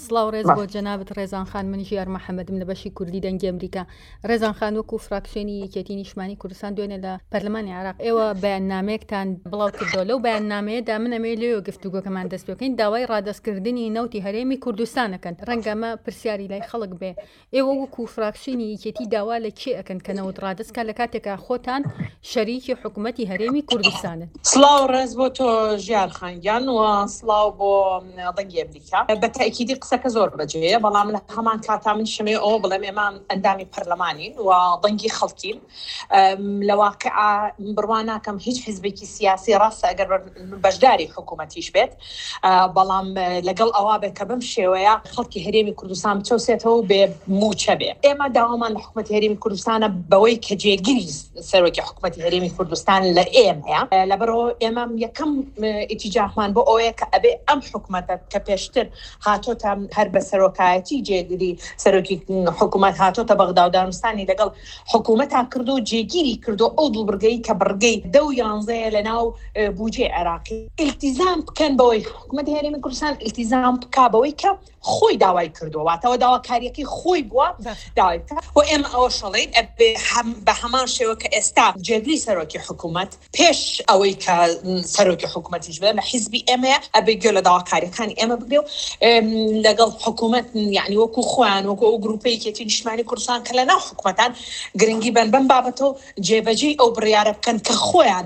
سڵاو ڕێز بۆ جەنابەت ڕێزان خان، من ژیار محەممەدم لە بەشی کوردی دەنگی ئەمریکا. ڕێزان خان وەکو فراکسیۆنی یەکێتی نیشتمانی کوردستان دوێنێ لە پەرلەمانی عێراق ئێوە بەیاننامەیەکتان بڵاو کردەوە. لەو بەیاننامەیەدا من ئەمێ لێوە گفتوگۆکەمان دەست پێکەین داوای ڕادەستکردنی نەوتی هەرێمی کوردستانەکەن. ڕەنگە ئەمە پرسیاری لای خەڵک بێ، ئێوە وەکو فراکسیۆنی یەکێتی داوا لە کێ ئەکەن کە نەوت ڕادەستکە لە کاتێکا خۆتان شەریکی حکوومەتی هەرێمی کوردستانن؟ سڵاو ڕێز بۆ تۆ ژیار خانگیان و سڵاو بۆ دەنگی ئەمریکا. بە تاکیدی قسەکە زۆر بەجێیە، بەڵام لە هەمان کاتا من شەمێ ئەوە بڵێم ئێمە ئەندامی پەرلەمانین و دەنگی خەڵکین. لە واقعا بڕوان ناکەم هیچ حیزبێکی سیاسی ڕاستە ئەگەر بەشداری حکوومەتیش بێت، بەڵام لەگەڵ ئەوە بێت کە بەم شێوەیە خەڵکی هەرێمی کوردستان بچەوسێتەوە بێ موچە بێ. ئێمە داوامان لە حکوومەتی هەرێمی کوردستانە بەوەی کە جێگیری سەرۆکی حکوومەتی هەرێمی کوردستان لە ئێمەیە، لەبەرەوە ئێمە یەکەم ئیتیجاهمان بۆ ئەوەیە کە ئەبێ ئەم حکوومەتە کە پێشتر هاتۆتە هەر بە سەرۆکایەتی جێگیری سەرۆکی حکوومەت هاتۆتە بەغدا و دارستانی لەگەڵ حکوومەتان کردو و جێگیری کردو ئەو دڵبرگەی کە بڕگەی 10-11 لە ناو بوجێ عێراقی. ئیلتیزام بکەن بەوەی حکوومەتی هەرێمی کوردستان ئیلتیزام بکا بەوەی کە خۆی داوای کردو، واتەوە داواکاریەکەی خۆی بووە داوای بکە. و ئێمە ئەوە شەڵێن بە هەمان شێوە کە ئێستا جێگیری سەرۆکی حکوومەت پێش ئەوەی کە سەرۆکی حکوومەتیش بێت لە حیزبی ئێمەیە ئەبێ گوێ لە داواکاریەکانی ئێمە بگرێ و لەگەڵ حکوومەت یعنی وەکو خۆیان وەکو ئەو گروپی یەکێتی نیشتمانی کوردستان کە لە ناو حکوومەتان گرنگی بن بەم بابەتەوە جێبەجێ ئەو بڕیارە بکەن کە خۆیان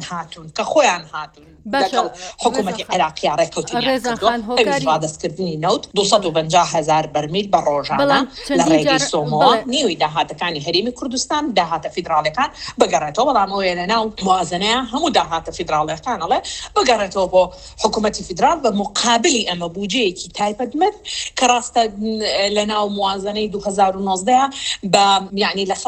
هاتوون لەگەڵ حکوومەتی عێراقی ڕێکەوتنیان ڕادەستکردنی نەوت 250,000 بەرمیل بە ڕۆژانە لە ڕێگەی سۆمەوە نیوەی داهاتەکانی هەرێمی کوردستان داهاتە فیدراڵەکان بگەڕێتەوە، بەڵام ئەوەیە لە ناو موازنەیە هەموو داهاتە فیدراڵەکانەڵێ بگەڕێتەوە بۆ حکوومەتی فیدرال بە مقابلی ئەمە بودجەیەکی تایبەتمەند کە ڕاستە لە ناو موازنەی 2019 بە یعنی لە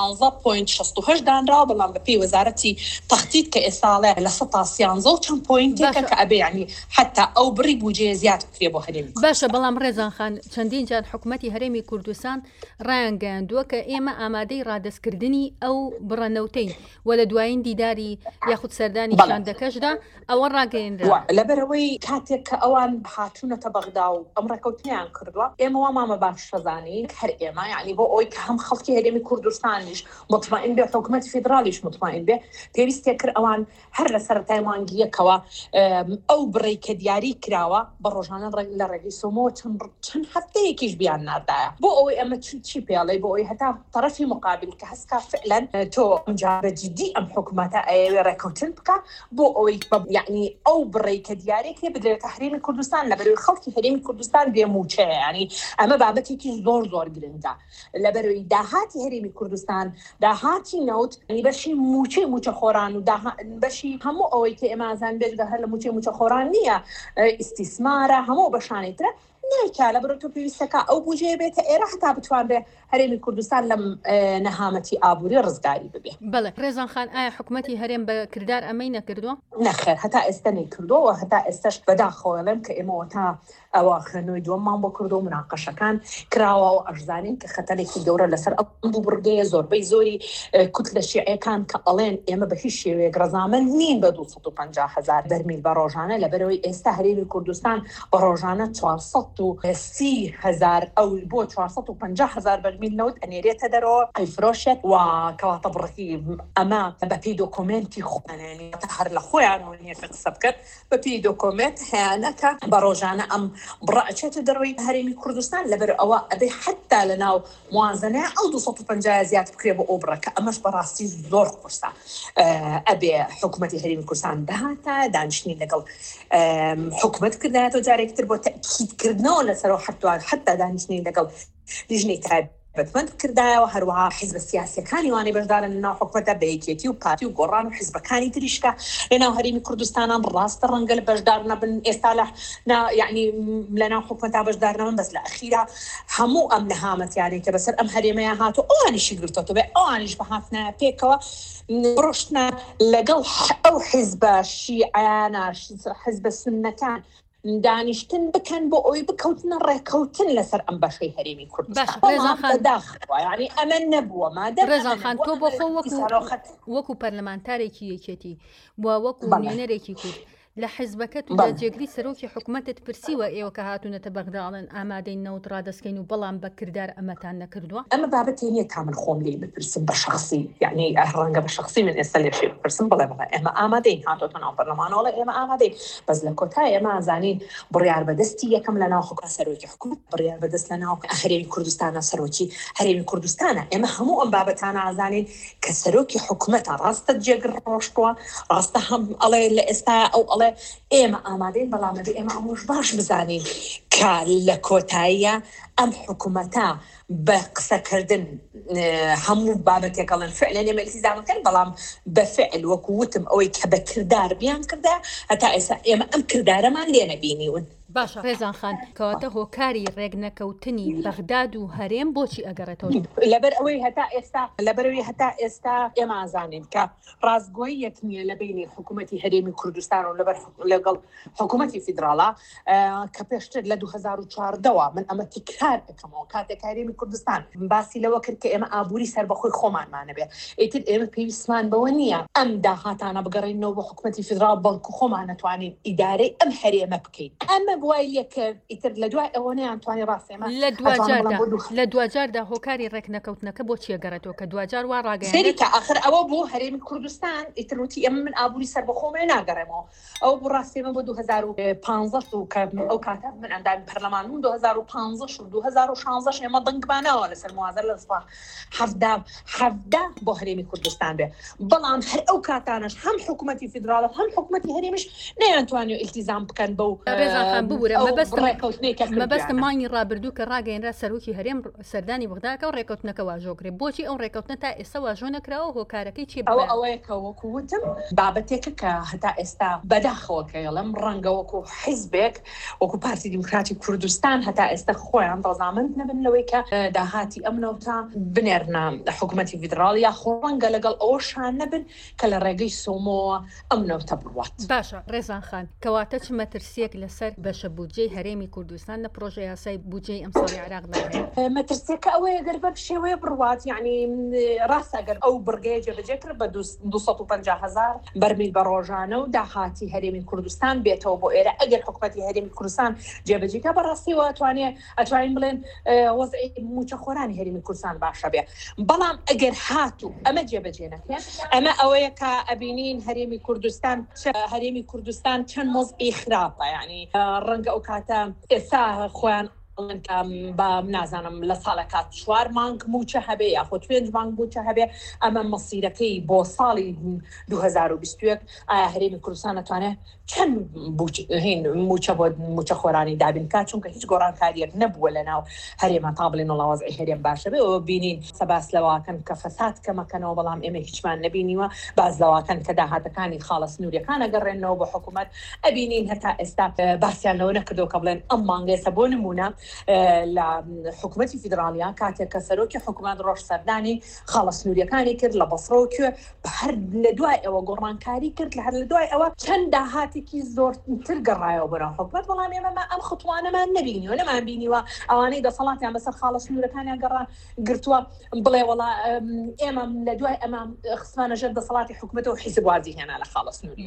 112.68 دانراوە، بەڵام بە پێی وەزارەتی تەختیت کە ئێستاڵێ لە 113 چەند پۆینتێکە کە ئەبێ یعنی حتا ئەو بڕی بودجێ زیاد بکرێ بۆ هەرێمی. باشە، بەڵام ڕێزان خان چەندین جار حکوومەتی هەرێمی کوردستان ڕایانگەیاندووە کە ئێمە ئامادەی ڕادەستکردنی ئەو بڕەنەوتەین و لە دوایین دیداری یاخود سەردانی شاندەکەشدا ئەوە ڕاگەیەندرا. لەبەرەوەی کاتێک کە ئەوان هاتوونەتە بەغدا و ئەم ڕێکەوتنیان کردووە، ئێمە وامامە باش شەزانین هەر ئێمە یعنی بۆ ئەوی کە هەم خەڵکی هەرێمی کوردستانیش مطمئن بێ حکوومەتی فیدرالیش مطمئن بێ، پێویستێ کرد ئەوان هەر لە سەرەتای مانگیەکەوە ئەو بڕی کە دیاری کراوە بە ڕۆژانە لە ڕێگەی سۆمەوە چەند هەفتەیەکیش بیان نادایە بۆ ئەوەی ئەمە چی پێڵێ بۆ ئەوەی هەتا طرفی مقابل کە هەسکا فعلەن تۆ جارە جدی ئەم حکوومەتە ئەوێ ڕێکەوتن بکە بۆ ئەوەی یعنی ئەو بڕی کە دیارێک لێ بدرێتە هەرێمی کوردستان لەبەرەوەی خەڵکی هەرێمی کوردستان بێموچەیە، ینی ئەمە بابەتێکی زۆر گرنگە لەبەرەوەی داهاتی هەرێمی کوردستان داهاتی نەوت بەشی موچە خۆران و بەشی هەموو ئەوەی کە ئێمازان بێژدا هەر لە موچە خۆران نییە، ئیستیسمارە هەموو بەشانێترە نایکا لەبەرەوەی تۆ پێویستەکە ئەو بودجێ بێتە ئێرە هەتا بتوانرێ هەرێمی کوردستان لەم نەهامەتی ئابووری ڕزگاری ببێ. بەڵێ ڕێزان خان، ئایا حکوومەتی هەرێم بە کردار ئەمەی نەکردووە؟ نەخێر، هەتا ئێستا نەیکردووە، هەتا ئێستاش بەداخەوەڵێم کە ئێمەوە تا ئەوە خوێنەوەی دووەممان بۆ کردو و مناقەشەکان کراوە و ئەژزانین کە خەتەرێکی گەورە لەسەر ئەم دوو بڕگەیە زۆربەی زۆری کورد لە شیعەکان کە ئەڵێن ئێمە بە هیچ شێوەیەک ڕەزامەند نین بە 250,000 بەرمیل بە ڕۆژانە، لەبەرەوەی ئێستا هەرێمی کوردستان بە ڕۆژانە 430,000 ئەو بۆ 450,000 بەرمیل نەوت ئەنێرێتە دەرەوە ئەیفرۆشێت و کەواتە بڕی ئەمە بە پێی دۆکۆمنتی خۆیانێنی هەر لە خۆیانەوە نییە قسە بکرد بە پێی دۆکۆمنت هەیەنەکە بە ڕۆژانە ئەم بڕەچێتە دەڕۆی هەرێمی کوردستان، لەبەر ئەوە ئەبێ حتا لە ناو موازنەیە ئەو 250 زیاد بکرێ بە ئەو بڕەکە. ئەمەش بەڕاستی زۆر قورسە. ئەبێ حکوومەتی هەرێمی کوردستان داهاتە دانیشتنی لەگەڵ حکوومەت کردایەوە جارێکتر بۆ تەکیدکردنەوە لەسەرەوە حتا دانیشتنی لەگەڵ لیژنەی بەتمەند کردایەوە، هەروەها حیزبە سیاسیەکانی وانەی بەشدارن لە ناو حکوومەتە بە یەکێتی و پارتی و گۆڕان و حیزبەکانی تریشکە لە ناو هەرێمی کوردستانان ڕاستە ڕەنگە لە بەشدار نەبن ئێستا یعنی لە ناو حکوومەتا بەشدار نەبن، بەس لە ئەخیرا هەموو ئەم نەهامەتیانەی کە بەسەر ئەم هەرێمەیە هاتو ئەوانیشی گرتووە بێ ئەوانیش بەهاتنە پێکەوە ڕۆشتنە لەگەڵ ئەو حیزبە شیعیانە حیزبە سوننەکان دانیشتن بکەن بۆ ئەوی بکەوتنە ڕێکەوتن لەسەر ئەم بەشەی هەرێمی کوردستان. یعنی ئەمە نەبووە مادەم ڕێزان خان، تۆ بۆ خۆ وەکو پەرلەمانتارێکی یەکێتی وەکو نوێنەرێکی کورد لە حیزبەکەت و دەجێگری سەرۆکی حکوومەتت پرسیوە ئێوە کە هاتوونەتە بەغداڵن ئامادەی نەوت ڕادەستکەین و بەڵام بە کردار ئەمەتان نەکردووە؟ ئەمە بابەتی نییە تا من خۆم لێ بپرسم بە شخصی، یعنی ڕەنگە بە شخصی من ئێستا لێشێ بپرسم بڵێ ئێمە ئامادەین هاتۆتە ناو پەرلەمانەوەڵە ئێمە ئامادەین، بەس لە کۆتای ئێمە ئازانین بڕیار بەدەستی یەکەم لە ناو حکومەت سەرۆکی حکومەت بڕیار بەدەست لە ناو هەرێمی کوردستانە سەرۆکی هەرێمی کوردستانە. ئێمە هەموو ئەم بابەتانە ئازانین کە سەرۆکی حکومەتە ڕاستە جێگر ڕۆشتووە، ڕاستە هەم ئەڵێ لە ئێستا ئەو ئەڵێ ئێمە ئامادەین، بەڵام ئێمە ئەمەش باش بزانین کە لە کۆتاییە ئەم حکومەتە بە قسەکردن هەموو بابەتێکەڵن فعلەن ئێمە ئیلتیزامەکەن، بەڵام بە فعل وەکو وتم ئەوەی کە بە کردار بیان کردا هەتا ئێستا ئێمە ئەم کردارەمان لێ نەبینیون. باشە ڕێزان خان، کەواتە هۆکاری ڕێگنەکەوتنی بەغداد و هەرێم بۆچی ئەگەڕێتەوە؟ لەبەر ئەوەی هەتا ئێستا ئێمە ئازانین کە ڕازگۆیی یەک نییە لە بینی حکوومەتی هەرێمی کوردستان و لەگەڵ حکوومەتی فیدراڵە کە پێشتر لە 2014ەوە من ئەمە تکرار دەکەمەوە کاتێک هەرێمی کوردستان باسی لەوە کرد کە ئێمە ئابووری سەربەخۆی خۆمانمانە بێ، ئیتر ئێمە پێویستمان بەوە نییە ئەم داهاتانە بگەڕێنەوە بە حکوومەتی فیدراڵ بەڵکو خۆمان نەتوانین ئیدارەی ئەم هەرێمە بکەین. ئەمە بوای لێکرد ئیتر لە دوای ئەوە نەیانتوانی ڕاستێمە لە دوجاردا هۆکاری ڕێکنەکەوتنەکە بۆچی ئەگەڕێتەوە کە دوجار وا ڕاگەیاند سەریکە ئاخر ئەوە بۆ هەرێمی کوردستان ئیتر وتی ئەمە من ئابووری سەربەخۆمە ناگەڕێمەوە، ئەو بۆ ڕاستێمە بۆ 2015 و کە ئەو کاتە من ئەندامی پەرلەمان بووم 2015 و 2016 ئێمە دەنگبانەوە لەسەر موازەر لە سپاه حەفدا بۆ هەرێمی کوردستان بێ، بەڵام هەر ئەو کاتانش هەم حکوومەتی فیدراڵ هەم حکوومەتی هەرێمیش نەیانتوانی ئیلتیزام بکەن بەو ڕێزان ببوورە مەبەستم مانگی ڕابردوو کە ڕاگەیەنرا سەرۆکی هەرێم سەردانی بەغداکە و ڕێکەوتنەکە واژۆگرێ، بۆچی ئەو ڕێکەوتنە تا ئێستا واژۆ نەکراوە هۆکارەکەی چی ئەوەیە کە وەکو وتم بابەتێکە کە هەتا ئێستا بەداخەوەکەڵم ڕەنگە وەکو حیزبێک وەکو پارتی دیموکراتی کوردستان هەتا ئێستا خۆیان ڕەزامەند نەبن لەوەی کە داهاتی ئەم نەوتە بنێرنە حکوومەتی فیدراڵ یا خۆڕەنگە لەگەڵ ئەوەشان نەبن کە لە ڕێگەی سۆمەوە ئەم نەوتە بڕوات. باشە ڕێزان خان، کەواتە چ مەترسیەک لەسەر بەشە بودجەی هەرێمی کوردستان لە پرۆژە یاسای بودجەی ئەم ساڵی عێراقدا هەیە؟ مەترسیەکە ئەوەیە گەر بە شێوەیە بڕوات، یعنی ڕاستە ئەگەر ئەو بڕگەیە جێبەجێ کرد بە 250,000 بەرمیل بە ڕۆژانە و داهاتی هەرێمی کوردستان بێتەوە بۆ ئێرە، ئەگەر حکوومەتی هەرێمی کوردستان جێبەجێکە بەڕاستیەوە ئەتوانین بڵێن وەزعی موچە خۆرانی هەرێمی کوردستان باشە بێ، بەڵام ئەگەر هاتوو ئەمە جێبەجێ نەکرێن ئەمە ئەوەیە کە ئەبینین هەرێمی کوردستان چەند مۆزعی خراپە، یعنی ڕەنگە ئەو کاتە ئێستا خۆیان بە نازانم لە ساڵەکات 4 مانگ موچە هەبێ یاخۆ 5 مانگ موچە هەبێ، ئەمە مەسیرەکەی بۆ ساڵی 2021 ئایا هەرێمی کوردستان نەتوانێت چەند موچە بۆ موچە خۆرانی دابینکات، چونکە هیچ گۆڕانکاریەک نەبووە لە ناو هەرێمە تا بڵێن وەڵاوەزعی هەرێم باشە بێ، ئەوە بینین سەباس لەواکەن کە فەساد کەمەکەنەوە، بەڵام ئێمە هیچمان نەبینیوە، باز لەواکەن کە داهاتەکانی خاڵە سنووریەکان ئەگەڕێنەوە بە حکوومەت، ئەبینین هەتا ئێستا باسییان لەوە نەکردەوە کە بڵێن ئەم مانگێسە بۆ نمونە لە حکوومەتی فیدراڵیا کاتێک کە سەرۆکی حکوومەت ڕۆژ سەردانی خاڵە سنووریەکانی کرد لە بەسڕۆکوێ هەر لە دوای ئەوە گۆڕانکاری کرد، لە هەر لە دوای ئەوە چەند داهاتێکی زۆرتر گەڕایەوە بەرەو حکوومەت، بەڵام ئێمە ئەم خۆتوانەمان نەبینیوە، نەمان بینیوە ئەوانەی دەسەڵاتیان بەسەر خاڵە سنوورەکانیان گرتووە بڵێ وەڵا ئێمە لە دوای ئەمە خسمانە ژەر دەسەڵاتی حکوومەت و حیزب وازی هێنا لە خاڵە سنووری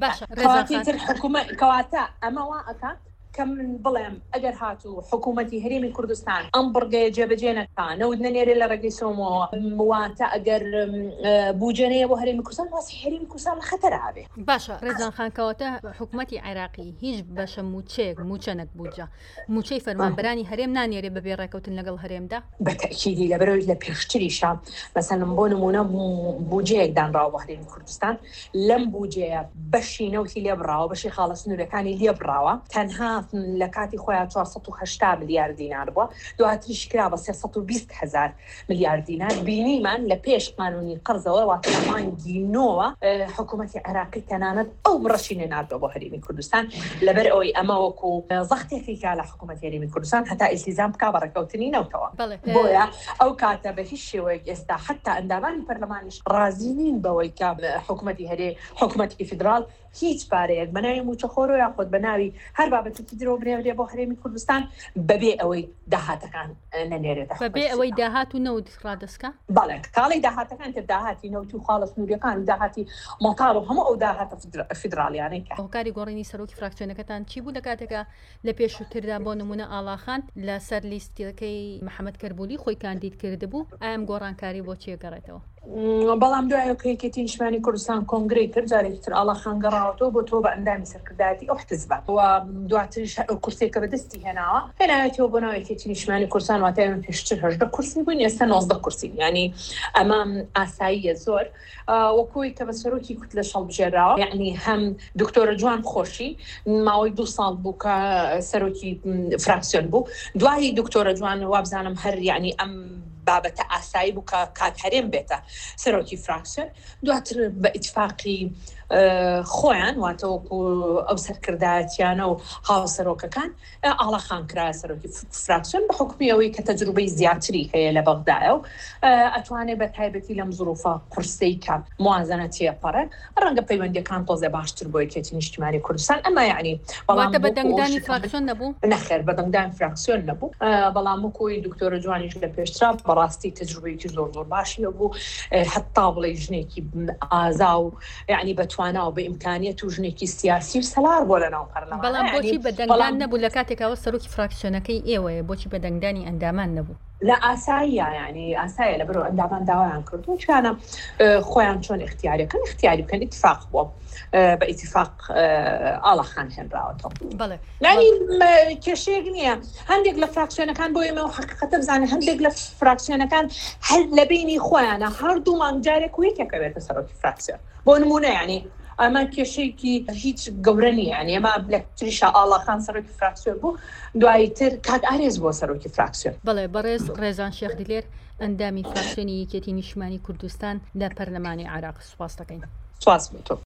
کەواتە ئەمەوە ئەکە کە من بڵێم ئەگەر هاتوو حکوومەتی هەرێمی کوردستان ئەم بڕگەیە جێبەجێ نەکات نەوت نەنێرێ لە ڕێگەی سۆمەوە واتە ئەگەر بودجەیە بۆ هەرێمی کوردستان واسی هەرێمی کوردستان لە خەتەرا بێ. باشە ڕێزان خان، کەواتە حکوومەتی عێراقی هیچ بەشە موچە نەک بودجە موچەی فەرمانبەرانی هەرێم نانێرێ بەبێ ڕێکەوتن لەگەڵ هەرێمدا؟ بەتەکیدی لەبەرەوەی لە پێشتریشە مەسەلەن بۆ نمونە بودجەیەک دانراوە بۆ هەرێمی کوردستان، لەم بودجەیە بەشی نەوتی لێبراوە، بەشی خاڵە سنوورەکانی لێبراوە، تەنها لە کاتی خۆیان 480 ملیار دینار بووە، دواتریش کرا بە 320,000 ملیار دینار. بینیمان لە پێش قانونی قەرزەوە واتە لە مانگی نۆوە حکوومەتی عێراقی تەنانەت ئەو ڕەشی نێناردووە بۆ هەرێمی کوردستان، لەبەر ئەوەی ئەمە وەکو زەختێکی کا لە حکوومەتی هەرێمی کوردستان هەتا ئیلتیزام بکا بە ڕێکەوتنی نەوتەوە، بۆیە ئەو کاتە بە هیچ شێوەیەک ئێستا حتا ئەندامانی پەرلەمانیش ڕازی نین بەوەی کە حکوومەتی فیدراڵ هیچ بارەیەک بە ناوی موچەخۆر و یاخود بە ناوی هەر بابەتێکی درۆ بنێرێ بۆ هەرێمی کوردستان بەبێ ئەوەی داهاتەکان نەنێرێت بەبێ ئەوەی داهات و نەوت ڕادەسکە بەڵێ کاڵی داهاتەکان تر داهاتی نەوت و خاڵە سنووریەکان داهاتی مۆتاڵ و هەموو ئەو داهاتە فیدراڵیانەی کە هۆکاری گۆڕینی سەرۆکی فراکسیۆنەکەتان چی بوو لە کاتێکە لە پێشووتردا بۆ نمونە ئاڵاخان لە سەر لیستەکەی محەممەد کەربولی خۆی کاندید کردبوو ئەم گۆڕانکاری بۆ چێگەڕێتەوە بەڵام دوایە کەیکێتی نیشتمانی کوردستان کۆنگرەی کرد جارێکی تر ئاڵاخان گەڕاوەتەوە بۆ تۆ بە ئەندامی سەرکردایەتی ئەو حزبە و دواتریش کورسێکە بەدەستی هێناوە هێنایەتەوە بۆ ناوی یەکێتی نیشتمانی کوردستان واتای من پێشتر 18 کورسی بووین ئێستا 19 کورسی یعنی ئەمام ئاساییە زۆر وەکوی کە بە سەرۆکی کوت لە شەڵبژێراوە یعنی هەم دکتۆرە جوان خۆشی ماوەی 2 ساڵ بوو کە سەرۆکی فراکسیۆن بوو دوای دکتۆرە جوان وابزانم هەر یعنی ئەم بابەتە ئاسایی بوو کە کات هەرێم بێتە سەرۆکی فراکسیۆن دواتر بە ئیتفاقی خۆیان واتەوەکو ئەو سەرکردایەتیانە و هاوسەرۆکەکان ئاڵاخان کرایە سەرۆکی فراکسیۆن بە حکمی ئەوەی کە تەجروبەی زیاتری هەیە لە بەغدایە و ئەتوانێت بە تایبەتی لەم زروفە قورسەی کە موازنەتیە پەڕێ ڕەنگە پەیوەندیەکان تۆزێ باشتر بۆ یەکێتی نیشتیمانی کوردستان ئەمە یعنی واتە بەدەنگدانی فراکسیۆن نەبوو نەخێر بەدەنگدانی فراکسیۆن نەبوو بەڵام وەکوی دکتۆرە جوانیش لە پێشترا بەڕاستی تەجروبەیەکی زۆر باشی بوو حتا بڵێ ژنێکی ئازا و یعنی بەتوانە و بە ئیمکانیەت و ژنێکی سیاسی و سەلار بۆ لەناو پەرلەمان بەڵام بۆچی بەدەنگدان نەبوو لە کاتێکەوە سەرۆکی فراکسیۆنەکەی ئێوەیە بۆچی بەدەنگدانی ئەندامان نەبوو لا ئاساییە یعنی ئاسایە لە بەرەو ئەندامان داوایان کردو چیانە خۆیان چۆن اختیاریەکەن اختیاری بکەن اتفاق بووە بە ئیتفاق ئاڵاخان هێنراوەتەوە بەڵێ یعنی کێشەیەک نییە هەندێک لە فراکسیۆنەکان بۆ ئێمە و حقیقەتە بزانێ هەندێک لە فراکسیۆنەکان هەر لە بینی خۆیانە هەردوو مانگجارێک و یەکێکە بێتە سەرۆکی فراکسیۆن بۆ نمونە یعنی ئەمە کێشەیەکی هیچ گەورە نیە یعنی ئەمە لە تریشە ئاڵاخان سەرۆکی فراکسیۆن بوو دوایی تر کات ئارێز بۆ سەرۆکی فراکسیۆن بەڵێ بەڕێز ڕێزان شێخ دلێر ئەندامی فراکسیۆنی یەکێتی نیشتیمانی کوردستان لە پەرلەمانی عێراق سوپاس دەکەین سواس بۆ تۆ